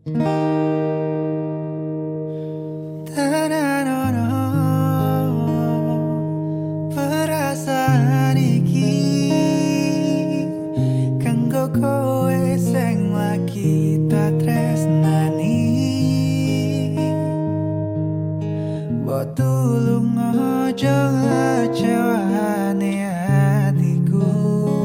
Perasaan iki kanggo kowe sing lagi tak tresnani. Mbok tulung aja ngecewani hatiku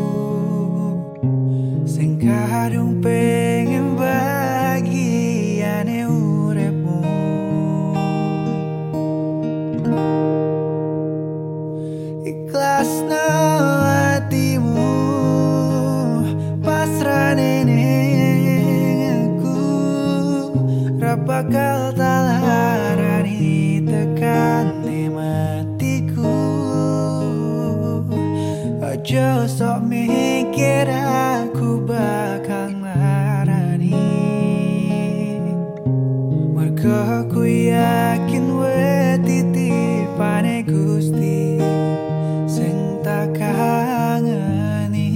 sing kadung pengen bagiane uripmu. Ikhlasno hatimu, pasrahne ning aku, ra bakal tak larani tekan matiku. Aja sok mikir aku bakal ngarani, mergo aku yakin wae titipane Gusti sing tak kangeni.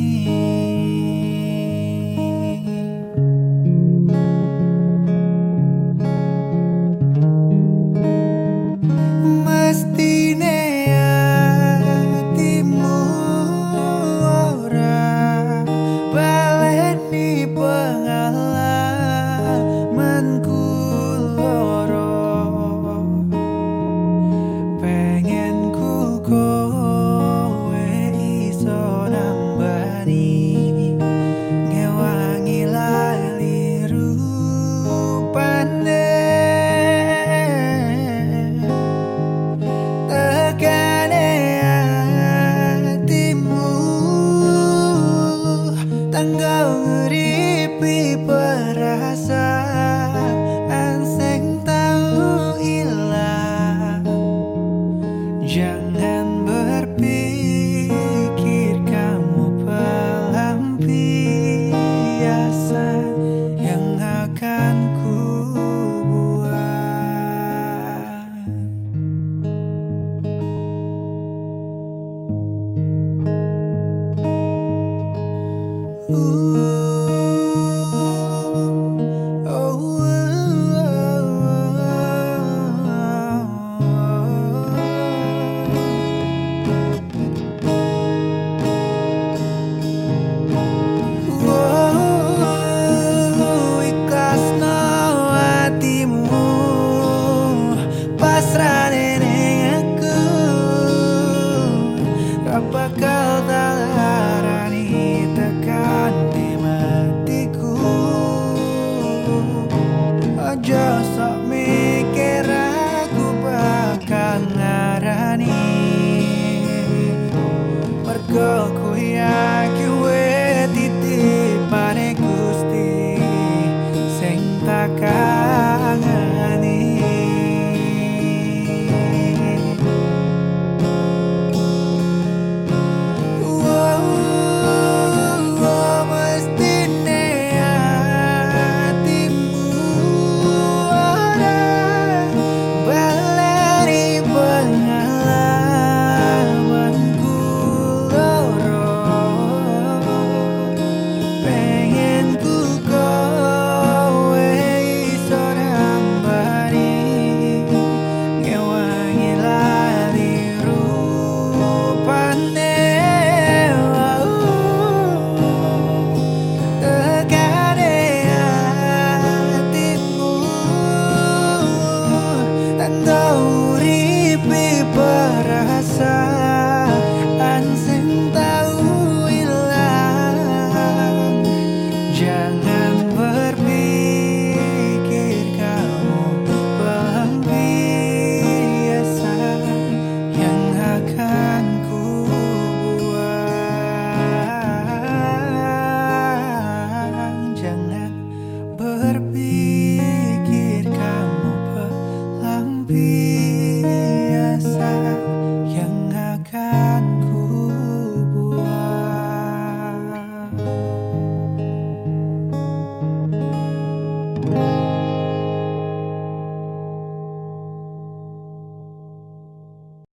Mestine hatimu ora baleni pengalamanku loro, pengen ku kowe iso nambani ngewangi lali rupane. Tegane hatimu tanggo nguripi perasaan sing tau ilang. Jangan berpikir kamu pelampiasan yang akan ku buat. Ikhlasno hatimu, pasrahne ning aku, ra bakal tak larani tekan matiku.